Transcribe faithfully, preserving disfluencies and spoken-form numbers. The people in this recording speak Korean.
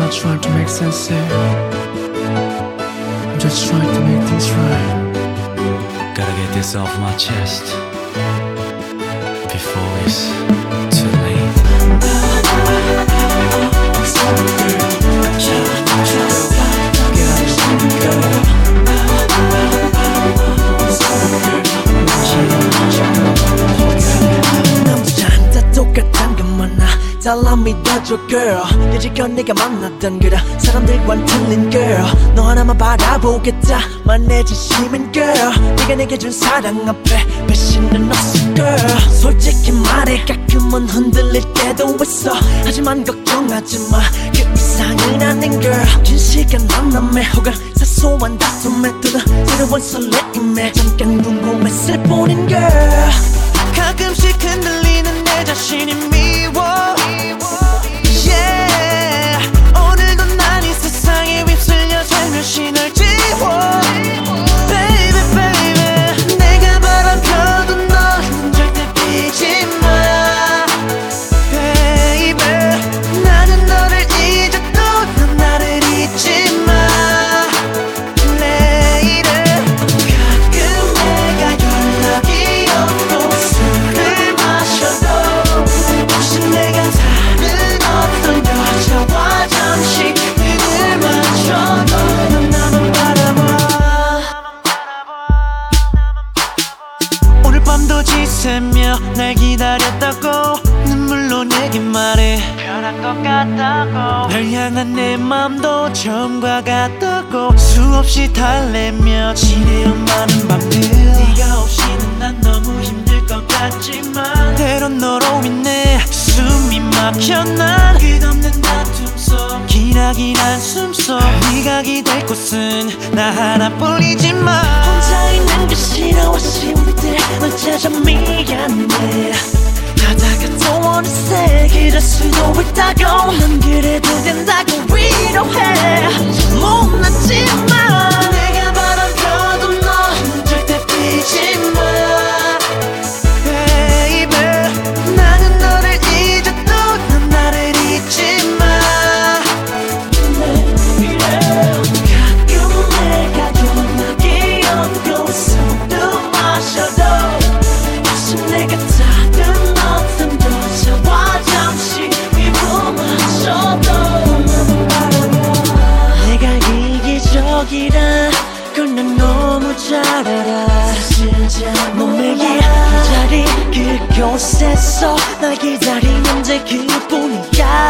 not trying to make sense here. I'm just trying to make things right. Gotta get this off my chest before it's too late. 남자는 다 똑같은 것만 나 달라 믿어줘 girl. 여지껏 네가 만났던 그런 사람들과는 틀린 girl. 너 하나만 바라보겠다만 내 진심인 girl. 네가 내게 준 사랑 앞에 배신은 없어 girl. 솔직히 말해 가끔은 흔들릴 때도 있어. 하지만 걱정하지마 그 이상은 아닌 girl. 긴 시간 만남에 혹은 사소한 다툼에 또는 새로운 설레임에 잠깐 궁금했을 뿐인 girl. 가끔씩 흔들리는 내 자신이 미워. Yeah. 오늘도 난 이 세상에 휩쓸려 살며시 널 지워. Baby baby 내가 바라봐도 넌 절대 비지 마. Baby 나는 너를 잊어도 넌 나를 잊지 마. 내일은 가끔 내가 연락이 없고 술을 마셔도 혹시 내가 다른 어떤 여자와 잠시 눈을 맞춰도 넌 나만 바라봐. 오늘 밤도 지새며 날 기다렸다고 눈물로 내게 말해. 변한 것 같다고. 널 향한 내 맘도 처음과 같다고. 수없이 달래며 지내온 많은 밤들. 네가 없이는 난 너무 힘들 것 같지만 때론 너로 인해 숨이 막혀. 난 끝없는 다툼 속 기나긴 한숨 속 네가 기댈 곳은 나 하나뿐이지만 혼자 있는 게 싫어 아쉬울 때 널 찾아 미안해 하다가 또 어느새 기댈 수도 있다고. 난 그래도 된다고 위로해. 못났지만 내가 바라봐도 넌 절대 비지 마. Baby 나는 너를 잊어도 넌 나를 잊지 마. 가끔 내가 연락이 없고 술도 마셔도 혹시 내가 다른 어떤 여자와 잠시 입을 맞춰도 내가 이기적이란 걸 난 너무 잘 알아. 사실은 잘 몸의 이 자리 그곳에서 날 기다리는 데 그뿐이야.